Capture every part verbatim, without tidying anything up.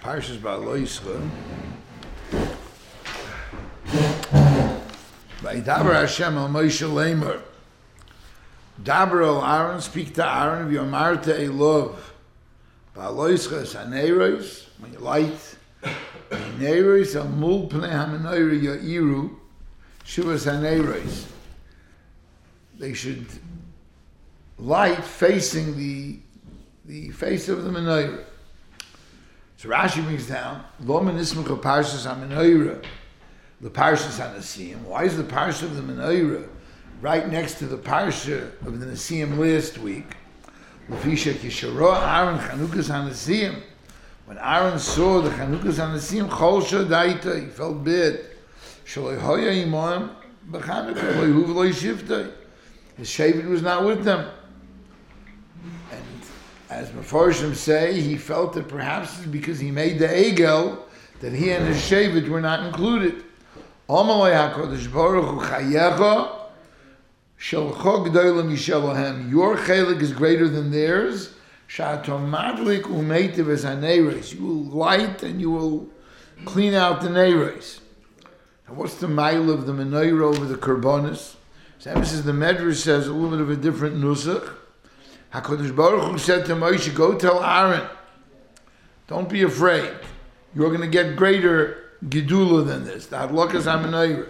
Parshas Ba'aloischa. Vaydaber Hashem al Moshe Leimer. Daber al Aaron, speak to Aaron, v'yomarta elov. Ba'aloischa es haneros, when you light, haneros al mul pnei hamenayra ya'iru, shuvas haneros. They should light facing the the face of the menorah. So Rashi brings down lo menismucha parshas hamenorah, the parshas hanasim. Why is the parsha of the menorah right next to the parsha of the Nasiim last week? Lefisha kishara Aaron Chanukas hanasim. When Aaron saw the Chanukas hanasim, chol shadaita, he felt bad. Shaloi hoya imam b'Chanukah lo yehuv lo yishivtei. His Shevet was not with them. And as Mefarshim say, he felt that perhaps it's because he made the Egel that he and his Shevet were not included. Amalei HaKadosh Baruch Hu chayecha shelcho g'dola mishelahem. Your chelik is greater than theirs. Sha'atom madlik u'meitiv es haneros. You will light and you will clean out the neros. Now what's the mile of the menorah over the korbanos? So emphasis the Medrash says a little bit of a different nusach. HaKadosh Baruch Hu said to Moshe, go tell Aaron, don't be afraid. You're going to get greater gedula than this. The hadlakas ha-menorah.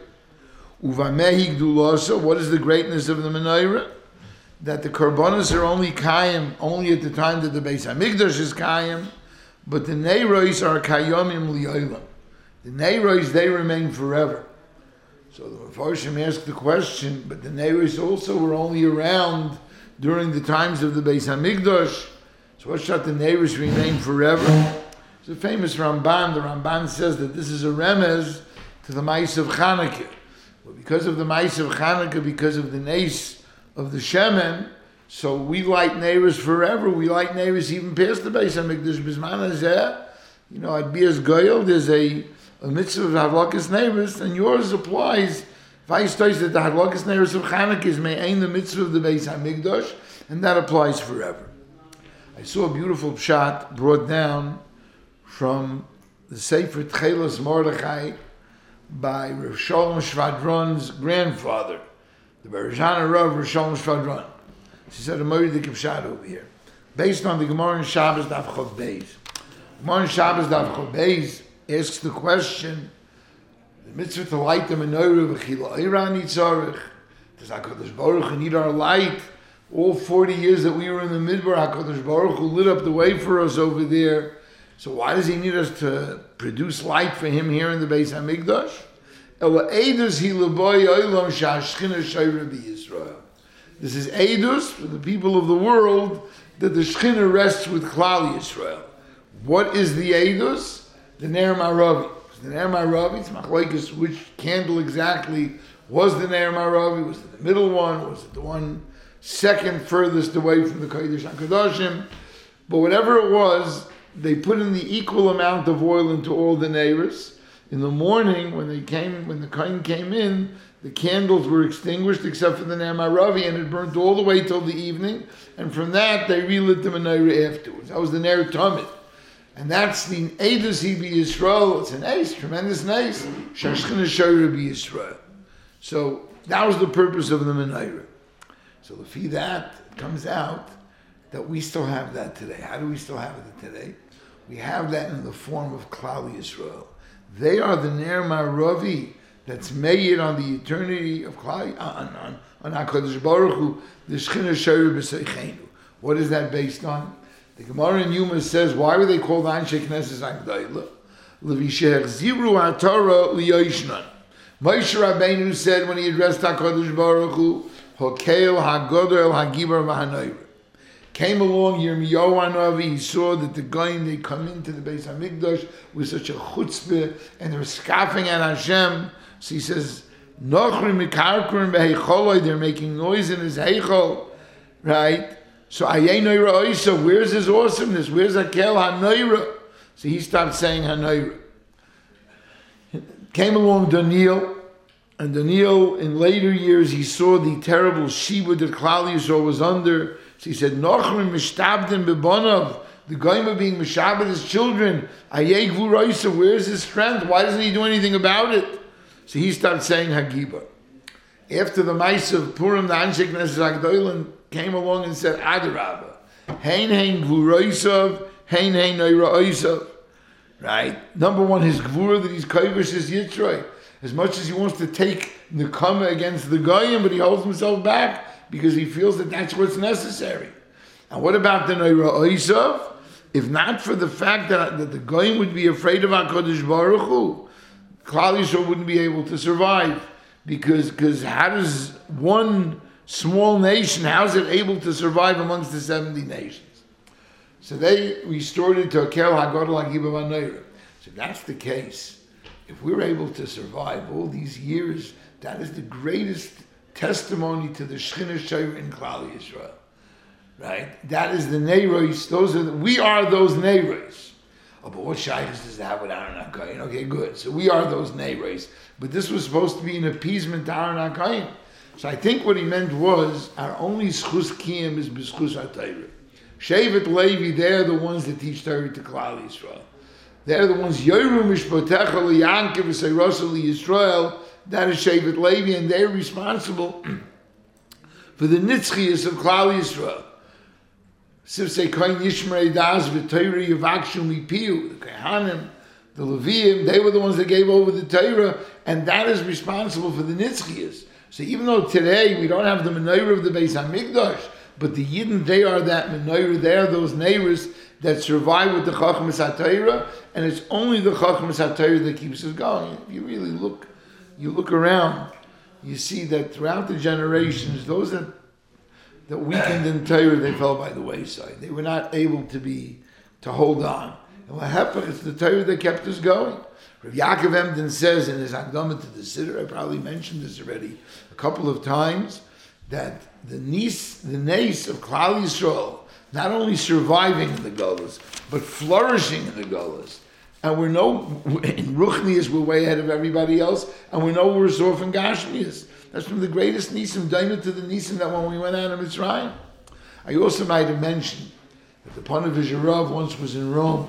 Uvamehi gdulasa, what is the greatness of the menorah? That the korbanos are only kayim, only at the time that the Beis HaMikdash is kayim, but the neiros are kayomim li'olam. The neiros, they remain forever. So the Mefarshim asked the question, but the neiros also were only around during the times of the Beis HaMikdash. So what shall the neiros remain forever? It's a famous Ramban. The Ramban says that this is a remez to the Ma'is of Chanukah. Well, because of the Ma'is of Chanukah, because of the Nes of the Shemen, so we light neiros forever. We light neiros even past the Beis HaMikdash. Bisman hazeh, you know, at Bias Goyel, there's a a mitzvah of hadlakas neiros, and yours applies. Vice that the hadlakas neiros of Chanukah is me'ain the mitzvah of the Beis HaMikdash, and that applies forever. I saw a beautiful pshat brought down from the Sefer Tchelos Mordechai by Rav Shalom Shvadron's grandfather, the Bereshana Rav Rav Shalom Shvadron. She said a Moedik pshat over here, based on the Gemara in Shabbos Daf Chov Beis. Gemara in Shabbos Daf Chov Beis asks the question, the mitzvah to light the menorah v'chila eira nitzarech. Does HaKadosh Baruch Hu need our light? All forty years that we were in the Midbar, HaKadosh Baruch Hu lit up the way for us over there. So why does he need us to produce light for him here in the Beis HaMikdash? Ela eidus hi l'boy olam sha'ashchina shayra b'Yisrael. This is eidus for the people of the world that the Shechina rests with Klal Yisrael. What is the eidus? The Ner Maravi. The Ner Maravi, it's machlokes which candle exactly was the Ner Maravi. Was it the middle one? Was it the one second furthest away from the Kodesh HaKadoshim? But whatever it was, they put in the equal amount of oil into all the neiros. In the morning, when they came, when the Kohen came in, the candles were extinguished except for the Ner Maravi, and it burnt all the way till the evening. And from that, they relit the menorah afterwards. That was the Ner Tamid. And that's the Eidus Hi B'Yisrael. It's an ace, tremendous ace. Shashchina Shayra B'Yisrael. So that was the purpose of the menorah. So if that it comes out that we still have that today. How do we still have it today? We have that in the form of Klal Yisrael. They are the Ner Maravi that's made on the eternity of Klal, on, on, on HaKadosh Baruch Hu, the Shechina Shayra B'Seichenu. What is that based on? The Gemara in Yuma says, why were they called Anshe Knesses HaGdolah? L'visheh ziru ha'Torah liyoshnan. Moshe Rabbeinu said when he addressed HaKadosh Baruch Hu, Hokel HaGodol HaGibar V'Hanoira. Came along Yirmiyahu Hanavi, he saw that the Goyim, they come into the Beis HaMikdash with such a chutzpah, and they're scoffing at Hashem. So he says, Nochrim mikarkurim behecholoi, they're making noise in his heichol, right? So Ayei Noira Oisa, where's his awesomeness? Where's Hakel HaNoira? So he stopped saying HaNoira. Came along Daniel, and Daniel, in later years, he saw the terrible Shiva that Klal Yisrael was under. So he said, Nochrim mishtabdim bebonav, The Goyim are being Meshabed his children. Ayei Gvuroisa, where's his strength? Why doesn't he do anything about it? So he starts saying Hagiba. After the Maisa of Purim, the Anshe Knesset HaGdolim came along and said, Adarabba, Hein Hein Gvuroisav, Hein Hein Neira'oisav. Right? Number one, his Gvura that he's Kovish is Yitzray. As much as he wants to take Nekama against the Goyim, but he holds himself back because he feels that that's what's necessary. And what about the Neira'oisav? If not for the fact that, that the Goyim would be afraid of HaKadosh Baruch Hu, Klal Yisrael wouldn't be able to survive. Because because how does one small nation, how is it able to survive amongst the seventy nations? So they restored it to Akel HaGadol HaGiba V'Neira. So if that's the case, if we're able to survive all these years, that is the greatest testimony to the Shechina Sheira in Klal Yisrael. Right? That is the Neiros. Those are the, we are those Neiros. Oh, but what shaykhs does that with Aaron HaKohen? Okay, good. So we are those Neiros. But this was supposed to be an appeasement to Aaron HaKohen. So I think what he meant was, our only schus kiyam is b'schus HaTorah. Shevet Levi, they're the ones that teach Torah to Klal Yisrael. They're the ones, Yoru Mishpotecha L'Yankiv V'Seirosah L'Yisrael, that is Shevet Levi, and they're responsible for the nitzchias of Klal Yisrael. Sifsei Kohen Yishmerei Das V'Torah Yavakshu Mipiu, the Kohanim, the Leviim, they were the ones that gave over the Torah, and that is responsible for the nitzchias. So even though today we don't have the menorah of the Beis HaMikdash, but the Yidden, they are that menorah, they are those neighbors that survive with the Chachmas HaTorah, and it's only the Chachmas HaTorah that keeps us going. If you really look, you look around, you see that throughout the generations, those that that weakened in Torah, they fell by the wayside. They were not able to be, to hold on. And what happened, it's the Torah that kept us going. Rav Yaakov Emden says in his Akdama to the Siddur, I probably mentioned this already a couple of times, that the niece, the nace of Klal Yisrael, not only surviving in the Golas, but flourishing in the Golas. And we're no, in Ruchnias, we're way ahead of everybody else, and we're no worse off in Gashmias. That's from the greatest Nisim, Daima to the Nisim that when we went out of Mitzrayim. I also might have mentioned that the Ponevezher Rav once was in Rome,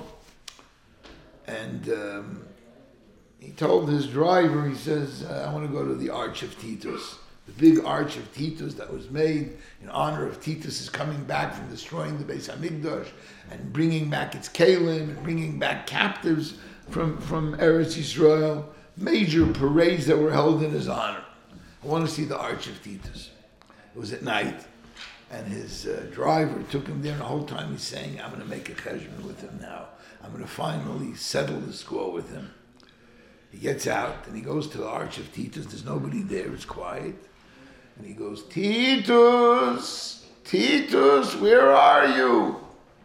and um, he told his driver, he says, uh, I want to go to the Arch of Titus. The big Arch of Titus that was made in honor of Titus is coming back from destroying the Beis HaMikdash and bringing back its Kalim and bringing back captives from, from Eretz Yisrael. Major parades that were held in his honor. I want to see the Arch of Titus. It was at night, and his uh, driver took him there, and the whole time he's saying, I'm going to make a cheshbon with him now. I'm going to finally settle the score with him. He gets out, and he goes to the Arch of Titus. There's nobody there. It's quiet. And he goes, Titus, Titus, where are you?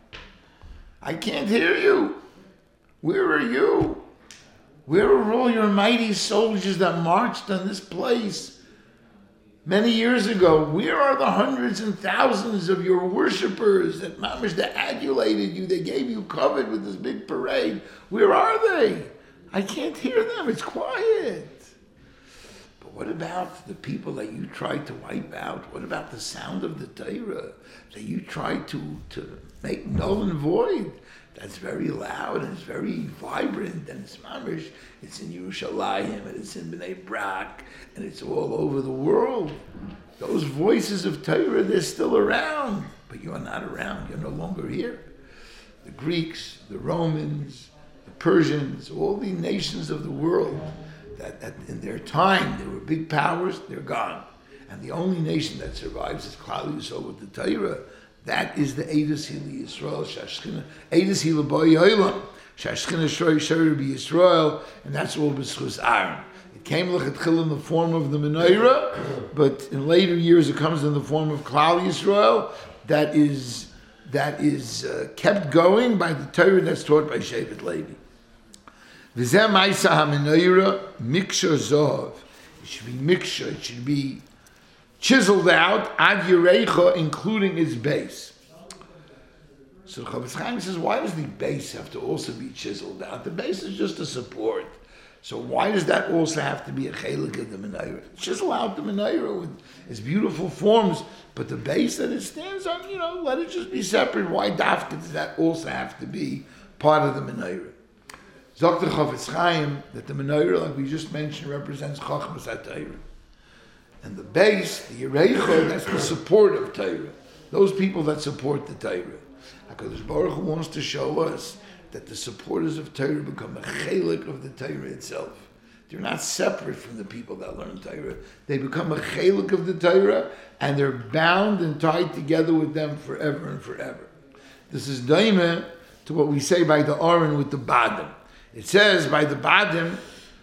I can't hear you. Where are you? Where are all your mighty soldiers that marched on this place many years ago? Where are the hundreds and thousands of your worshipers that mamish that adulated you? They gave you covered with this big parade. Where are they? I can't hear them. It's quiet. But what about the people that you tried to wipe out? What about the sound of the Torah that you tried to, to make null and void? That's very loud and it's very vibrant and it's mamish. It's in Yerushalayim and it's in Bnei Brak and it's all over the world. Those voices of Torah, they're still around, but you are not around. You're no longer here. The Greeks, the Romans, the Persians, all the nations of the world that, that in their time they were big powers, they're gone. And the only nation that survives is Klal Yisrael with the Torah. That is the Eidos Hili Yisrael, Shashchina, Eidos Hili B'Oy Olam, Shashchina Shroy Shari B'Yisrael, and that's all B'Schus Aaron. It came L'chatchil in the form of the Menorah, but in later years it comes in the form of Klal Yisrael. That is that is uh, kept going by the Torah that's taught by Shevet Levi. V'zeh Ma'isa HaMenorah Miksha Zov. It should be Miksha. It should be chiseled out, ad Yerecha, including its base. So Chofetz Chaim says, why does the base have to also be chiseled out? The base is just a support. So why does that also have to be a chelik of the menorah? It's just allowed the menorah with its beautiful forms, but the base that it stands on, you know, let it just be separate. Why dafka does that also have to be part of the menorah? Zok the Chofetz Chaim that the menorah, like we just mentioned, represents Chachmas HaTorah. And the base, the Yereicha, that's the support of Torah. Those people that support the Torah. HaKadosh Baruch Hu wants to show us that the supporters of Torah become a chelik of the Torah itself. They're not separate from the people that learn Torah. They become a chelik of the Torah, and they're bound and tied together with them forever and forever. This is daima to what we say by the Aron with the Badim. It says by the Badim,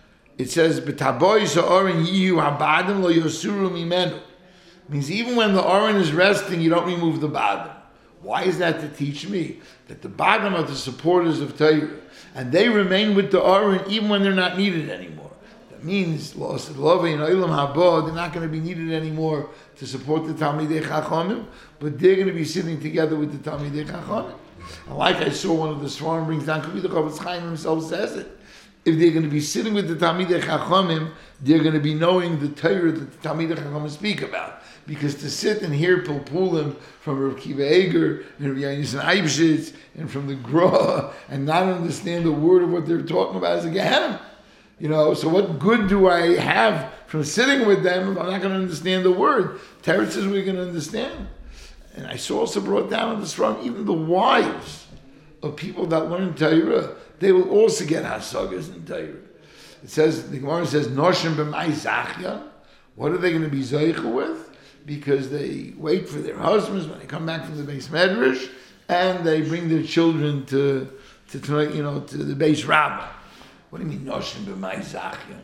it says, "B'taboy sa'aron yiyu habadim lo yosuru mimenu." Means even when the Aron is resting, you don't remove the Badim. Why is that to teach me? That the Badim are the supporters of Torah, and they remain with the Aron even when they're not needed anymore. That means, lost love in Olam Haba, they're not going to be needed anymore to support the Talmidei Chachamim, but they're going to be sitting together with the Talmidei Chachamim. And like I saw one of the Svarim brings down, could be the Chofetz Chaim himself says it. If they're going to be sitting with the Talmidei Chachamim, they're going to be knowing the Torah that the Talmidei Chachamim speak about. Because to sit and hear Pilpulim from Rav Kiva Eger and Rav Yonasan Eibshitz and from the Gra and not understand a word of what they're talking about is a Gehenna. You know, so what good do I have from sitting with them if I'm not going to understand the word? Teretz says we're going to understand. And I saw also brought down on this front, even the wives of people that learn Torah, they will also get hasagas in Torah. It says, the Gemara says, Noshim b'mai zachya. What are they going to be zeicha with? Because they wait for their husbands when they come back from the base medrash, and they bring their children to, to, to you know, to the base rabbah. What do you mean, Noshim b'mai zachya?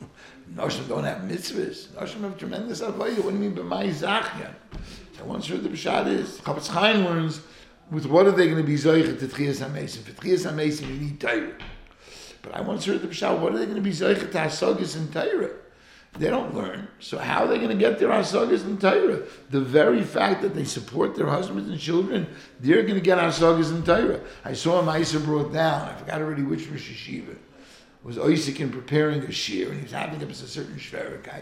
Noshim don't have mitzvahs. Noshim have tremendous avodah. What do you mean b'mai zachya? So once heard the Pshat is, Chofetz Chaim learns, with what are they going to be zeicha to Tchias HaMesim? For Tchias HaMesim, you need Torah. But I once heard the Pshat, what are they going to be zeicha to hasagas in Torah? They don't learn. So how are they going to get their hasagas in Torah? The very fact that they support their husbands and children, they're going to get hasagas in Torah. I saw a Ma'aser brought down, I forgot already which Rosh Yeshiva, was Isaac in preparing a shir, and he was having up as a certain shverikai.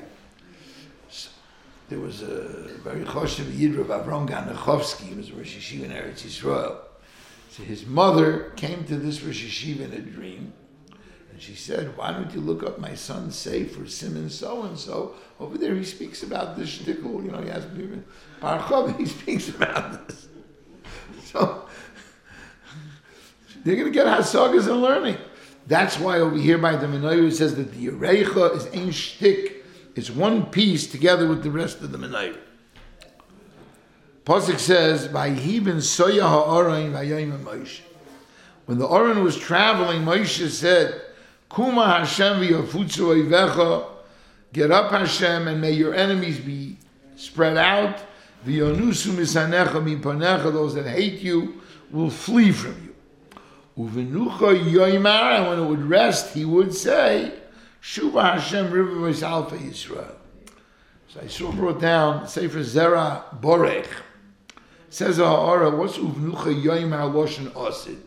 So there was a very choshev Yid Rav Avram Ganachovsky, he was a Rosh Yeshiva in Eretz Yisrael. So his mother came to this Rosh Yeshiva in a dream, and she said, why don't you look up my son's sefer, Simon so-and-so? Over there he speaks about this shtickle, you know, he has Baruch he speaks about this. So, they're going to get hasagas and learning. That's why over here by the Menorah it says that the Yereicha is ein shtick. It's one piece together with the rest of the Menorah. Pasuk says, "Vayhi ben soya ha'aron vayayim Moshe." When the Aron was traveling, Moshe said, "Kuma Hashem v'yafutzu oivecha." Get up, Hashem, and may your enemies be spread out. V'yonusu misanecha mipanecha. Those that hate you will flee from you. Uvenucha yoymar, and when it would rest, he would say, Shuva Hashem River Alpha Yisrael. So I saw brought down Sefer Zera Borech. Says Ha'ara, what's Uvenucha yoymar Loshen Osid?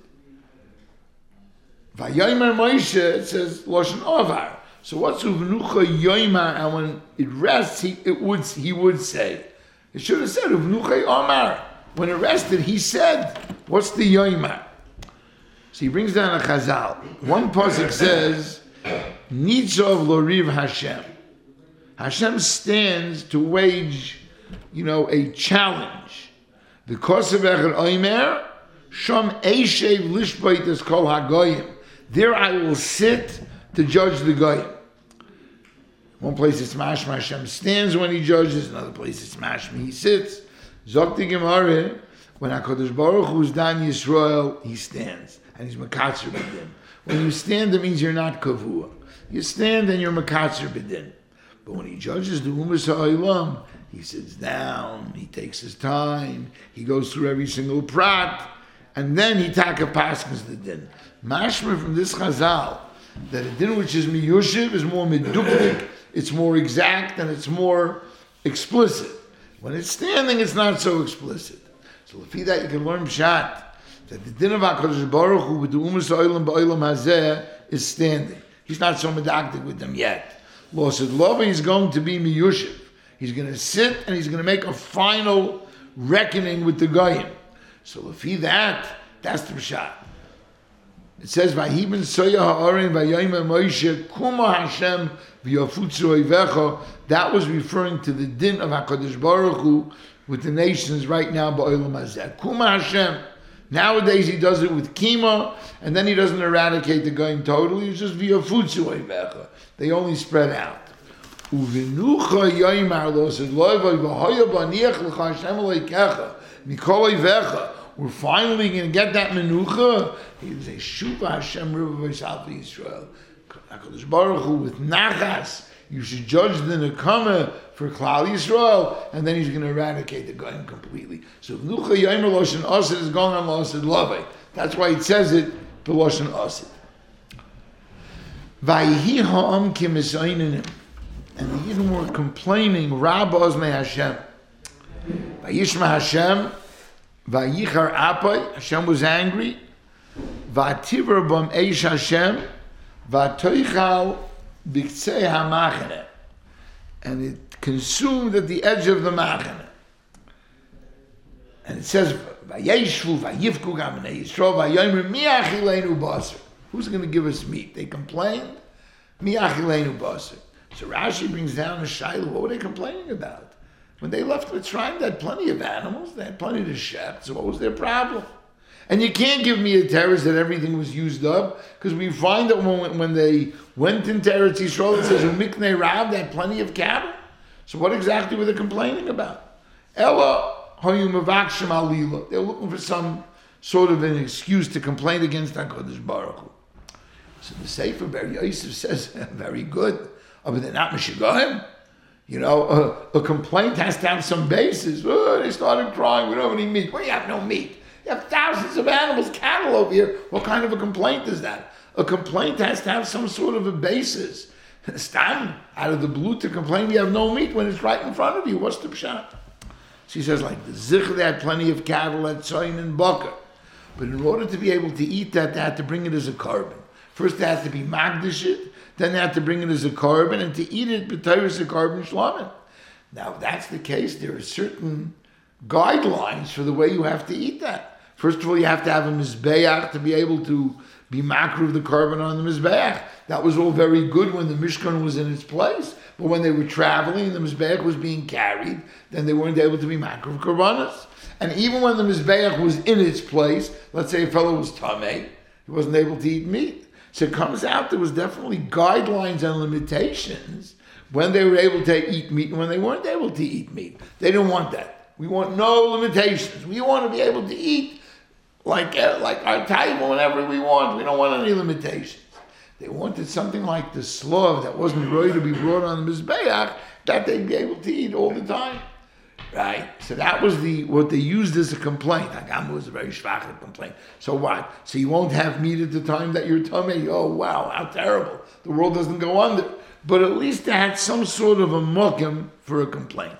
Vayoymar Moshe, it says Loshen Ovar. So what's Uvenucha yoymar, and when it rests, he it would he would say. It should have said Uvenucha Omar. When it rested, he said, what's the yoymar? So he brings down a chazal. One pasuk says, Nitzov loriv Hashem. Hashem stands to wage, you know, a challenge. The kosev echad oimer, shom eishev lishbait is kol hagoyim. There I will sit to judge the goyim. One place it's mashma Hashem stands when he judges. Another place it's mashma he sits. Zok the Gemara, when HaKadosh Baruch Hu is Dan Yisrael, he stands. And he's makatzer b'din. When you stand, it means you're not kavua. You stand and you're makatzer b'din. But when he judges the umas ha'olam, he sits down, he takes his time, he goes through every single prat, and then he taka paskins the din. Mashma from this chazal, that a din which is miyushiv is more meduplik, it's more exact, and it's more explicit. When it's standing, it's not so explicit. So lefi that you can learn pshat, that the din of HaKadosh Baruch Hu with the umas ha'olam ba'olam hazeh is standing. He's not so medactic with them yet. Losid Lova is going to be miyushiv. He's going to sit and he's going to make a final reckoning with the goyim. So if he that, that's the pshat. It says, "Vayibin soya ha'orin vayayim Moshe kuma Hashem v'yafutzu oivecha." That was referring to the din of Hakadosh Baruch Hu with the nations right now. Ba'olam hazeh kuma Hashem. Nowadays he does it with kima, and then he doesn't eradicate the goyim totally. It's just v'yafutzu oivecha. They only spread out. Uvinucha yoymar lo said loyva v'hoya baniach l'cha Hashem aleikecha mikol oivecha. We're finally going to get that menucha. He was a shuva Hashem river v'sal Yisrael. HaKadosh Baruch Hu with nachas. You should judge the nekama for Klal Yisrael, and then he's going to eradicate the goyim completely. So menucha yomer loshen asid is going on loshen love. That's why it says it b'loshen asid. Vayhi ha'am kimisayinim, and the Yidden were complaining. Rabba ozmei Hashem. Vayishma Hashem. Vayichar Apai, Hashem was angry. Vativer bam eish Hashem, vatoichal biktzei hamachane, and it consumed at the edge of the machane. And it says, Vayeshvu vayivku gamnei Yisrael vayomer mi achilenu basar. Who's going to give us meat? They complained. Mi achilenu basar. So Rashi brings down a shayla. What were they complaining about? When they left Mitzrayim, they had plenty of animals, they had plenty to shept, so what was their problem? And you can't give me a terrorist that everything was used up, because we find that when, when they went into Eretz Yisrael, it says, Miknei Rav, they had plenty of cattle. So what exactly were they complaining about? Ella hoyu mevakshim alila. They were looking for some sort of an excuse to complain against HaKadosh Baruch Hu. So the Sefer Ber Yosef says, very good, but they're not Meshigoyim. You know, a, a complaint has to have some basis. Oh, they started crying, we don't have any meat. Well, you have no meat. You have thousands of animals, cattle over here. What kind of a complaint is that? A complaint has to have some sort of a basis. Stam, out of the blue to complain you have no meat when it's right in front of you. What's the pshat? She says, like the Zich, they had plenty of cattle at Tzoyin and Bakar. But in order to be able to eat that, they had to bring it as a carbon. First they had to be magdashit. Then they had to bring it as a carbon, and to eat it, b'tayris a carbon shlamim. Now, if that's the case, there are certain guidelines for the way you have to eat that. First of all, you have to have a mizbeach to be able to be makruv of the carbon on the mizbeach. That was all very good when the Mishkan was in its place, but when they were traveling and the mizbeach was being carried, then they weren't able to be makruv of karbanos. And even when the mizbeach was in its place, let's say a fellow was tamei, he wasn't able to eat meat. So it comes out there was definitely guidelines and limitations when they were able to eat meat and when they weren't able to eat meat. They didn't want that. We want no limitations. We want to be able to eat like uh, like our table whenever we want. We don't want any limitations. They wanted something like the slav that wasn't ready to be brought on the mizbeach that they'd be able to eat all the time. Right? So that was the what they used as a complaint. Hagam was a very shvach complaint. So what? So you won't have meat at the time that you're tummy? Oh, wow, how terrible. The world doesn't go under. But at least they had some sort of a mokim for a complaint.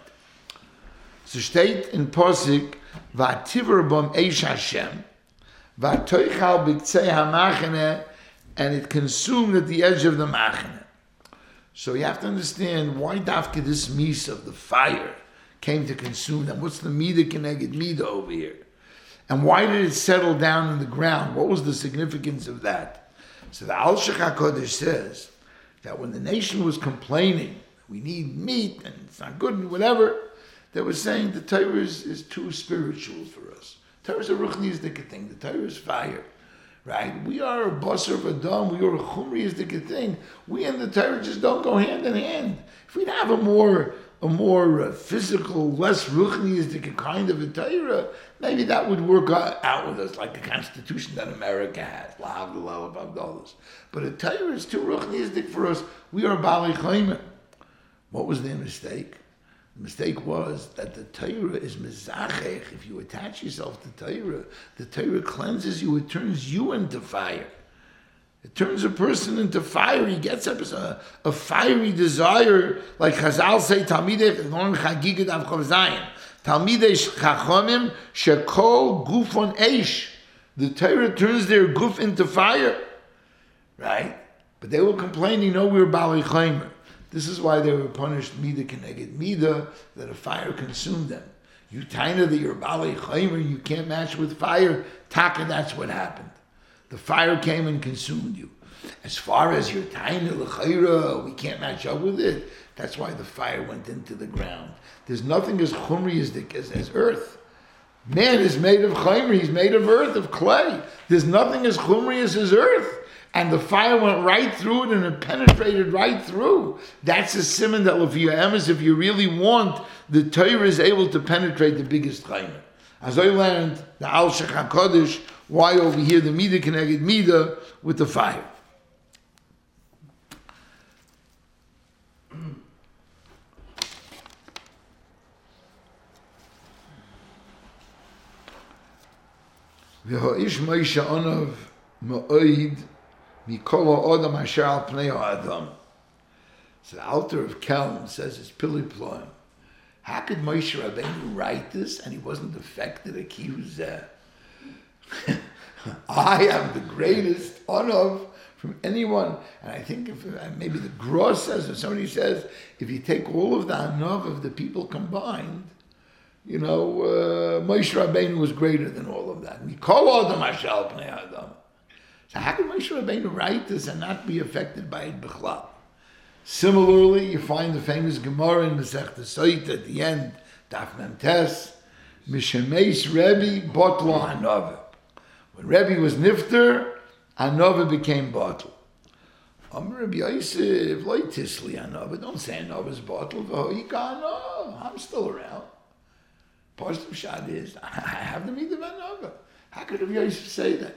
So state in Posik, Vativer bam eish Hashem, Vatoichal b'ktzei hamachane, and it consumed at the edge of the machane. So you have to understand why dafka this mise of the fire came to consume them. What's the mida keneged mida over here? And why did it settle down in the ground? What was the significance of that? So the Al Shech HaKodesh says that when the nation was complaining, we need meat and it's not good and whatever, they were saying the Torah is, is too spiritual for us. Torah is a ruchniistic thing. The Torah is fire. Right? We are a basar of Adam. We are a chumriistic thing. We and the Torah just don't go hand in hand. If we'd have a more a more uh, physical, less ruchniistic kind of a Torah, maybe that would work out, out with us, like the Constitution that America has. But a Torah is too ruchniistic for us. We are Bali Chaymer. What was their mistake? The mistake was that the Torah is mezachech. If you attach yourself to Torah, the Torah cleanses you. It turns you into fire. It turns a person into fire. He gets up as a, a fiery desire, like Chazal say, Talmidei Chachomim Chagigat Avchav Zayin. Talmidei Chachomim Shekol Gufon Eish. The Torah turns their guf into fire, right? But they were complaining, no, we were Bali Chaimer. This is why they were punished Mida Keneged Mida, that a fire consumed them. You taina that you're Bali Chaimer, you can't match with fire. Taka, that's what happened. The fire came and consumed you. As far as your taina l'chayra, we can't match up with it. That's why the fire went into the ground. There's nothing as chumri as, as, as earth. Man is made of chaymer, he's made of earth, of clay. There's nothing as chumri as his earth. And the fire went right through it and it penetrated right through. That's a simon that if you emes, if you really want, the Torah is able to penetrate the biggest chaymer. As I learned, the Al Shech HaKadosh, why over here the Mida Keneged Mida with the fire. V'ho'ish Moshe onav ma'oid mikol ha'odam asher al pnei ha'adam. So the Alter of Kelm says it's Pili Ploim. How could Moshe Rabbeinu write this and he wasn't affected? Accused. I am the greatest onav from anyone. And I think if maybe the Gross says, or somebody says, if you take all of the anav of the people combined, you know, uh, Moshe Rabbeinu was greater than all of that. Mikol adam hashal pnei adam. So how can Moshe Rabbeinu write this and not be affected by it b'chlal? Similarly, you find the famous Gemara in Masechta Sotah at the end, Daf Mem Tes, Mishemeis Rebbe Botla Anova. When Rebbe was nifter, Anova became bottle. Amr Rabbi Yosef, Loi Tisli Anova. Don't say Anova's bottle. V'hoika Anova. I'm still around. Positive shot is, I have the meat of Anova. How could Rabbi Yosef say that?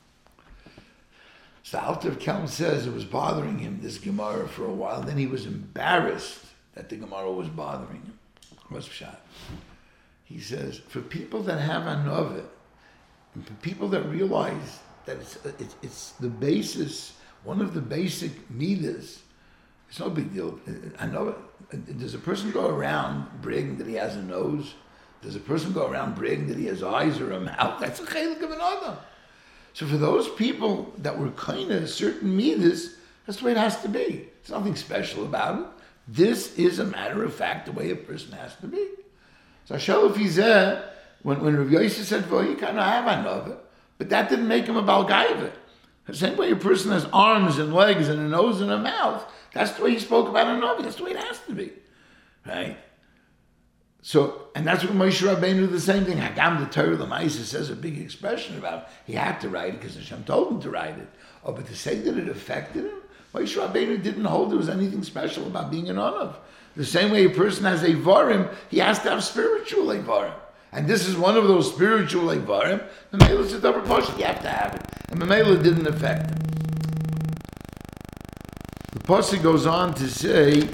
So the Alter of Kelm says it was bothering him, this Gemara, for a while. Then he was embarrassed that the Gemara was bothering him. What's shot? He says, for people that have Anova, and for people that realize that it's, it's, it's the basis, one of the basic midas, it's no big deal. Anova, does a person go around bragging that he has a nose? Does a person go around bragging that he has eyes or a mouth? That's a chelik of an adam. So for those people that were kind of certain midas, that's the way it has to be. There's nothing special about it. This is a matter of fact, the way a person has to be. So Shalom Fizeh, when, when Rav Yosef said, well, you kind of have another, but that didn't make him a balgaiva. The same way a person has arms and legs and a nose and a mouth, that's the way he spoke about another. That's the way it has to be. Right? So, and that's what Moshe Rabbeinu, the same thing. Hagam the Torah L'maisa says a big expression about it. He had to write it because Hashem told him to write it. Oh, but to say that it affected him, Moshe Rabbeinu didn't hold there was anything special about being an Onav. The same way a person has a Varim, he has to have spiritual Varim. And this is one of those spiritual Varim. Mamela is a double portion, you have to have it. And Mamela didn't affect him. The Pasuk goes on to say,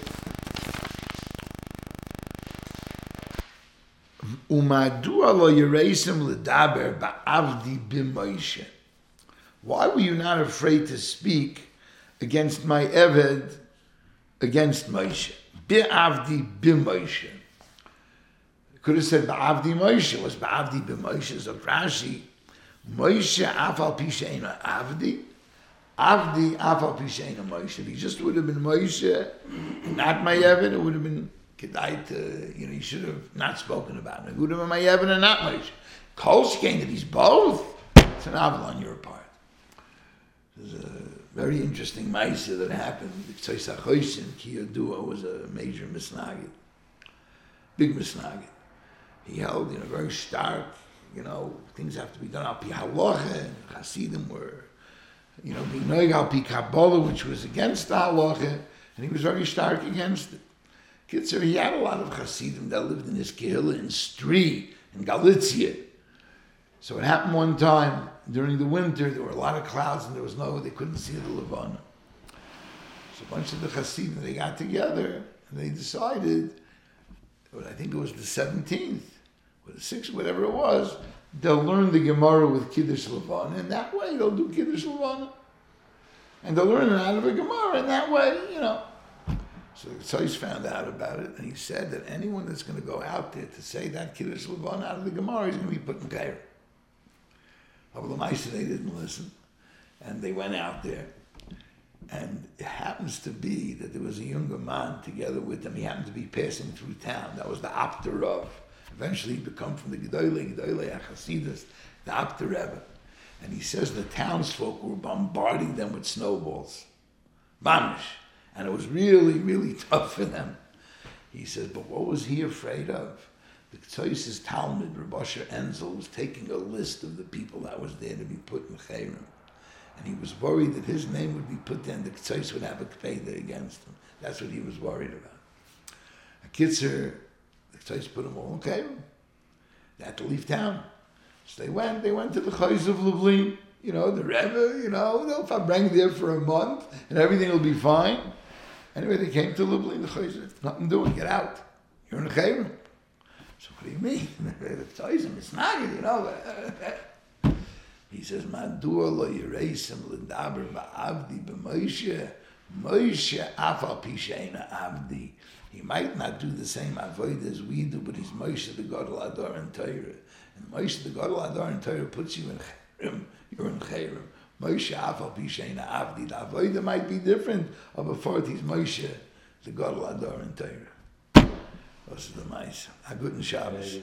Umadua lo yereisim ledaber ba'avdi b'Moshe. Why were you not afraid to speak against my Eved, against Moshe? B'avdi b'Moshe. Could have said ba'avdi Moshe. It was ba'avdi b'Moshe. So Rashi, Moshe afal pisheina avdi, avdi afal pisheina Moshe. If he just would have been Moshe, not my Eved, it would have been Kedai to, you know, you should have not spoken about it. It would have been my Eved and not Moshe. Kol came that he's both. It's an aval on your part. There's a very interesting Maisa that happened. Tzais HaChosim, Kiyodua was a major misnagid. Big misnagid. He held, you know, very stark, you know, things have to be done. Al Pi Halacha, Hasidim were, you know, being noig Al Pi Kabbalah, which was against the Halacha, and he was very stark against it. Kitzer, he had a lot of Hasidim that lived in his Kehillah in Stri, in Galicia. So it happened one time, during the winter, there were a lot of clouds and there was no, they couldn't see the Levana. So a bunch of the Hasidim, they got together and they decided, I think it was the seventeenth, or the sixth, whatever it was, they'll learn the Gemara with Kiddush Levana, and that way they'll do Kiddush Levana. And they'll learn it out of a Gemara, and that way, you know. So Tzais found out about it, and he said that anyone that's going to go out there to say that Kiddush Levana out of the Gemara is going to be put in Kair. But the Maisa, they didn't listen, and they went out there. And it happens to be that there was a younger man together with him. He happened to be passing through town. That was the Apter Rav. Eventually he become from the Gedolei, Gedolei HaChasidus, the Apter Rebbe. And he says the townsfolk were bombarding them with snowballs. Mamish. And it was really, really tough for them. He says, but what was he afraid of? The Ktsois's Talmud, Rav Asher Enzel, was taking a list of the people that was there to be put in Chayrim. And he was worried that his name would be put there and the Ktsois would have a Kpeda against him. That's what he was worried about. A Kitzer, the Ktsois put them all in Chayrim. They had to leave town. So they went, they went to the Chayz of Lublin. You know, the Rebbe, you know, they'll bring there for a month and everything will be fine. Anyway, they came to Lublin, the Chayz said, nothing doing, get out. You're in a Chayrim. So what do you mean? The Ktsois, it's not, you know. He says, Madua lo yireisim l'daber ba'avdi b'Moshe, Moshe afal pisheina avdi. He might not do the same avodah as we do, but he's Moshe the Gadol Adar in Torah. And Moshe the Gadol Adar in Torah puts you in Chayrim, you're in Chayrim. Moshe afal pisheina avdi. The avodah might be different, but before he's Moshe the Gadol Adar in Torah. Those are the mice. A good Shabbos.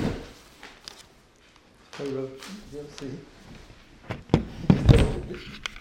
I wrote, you'll see.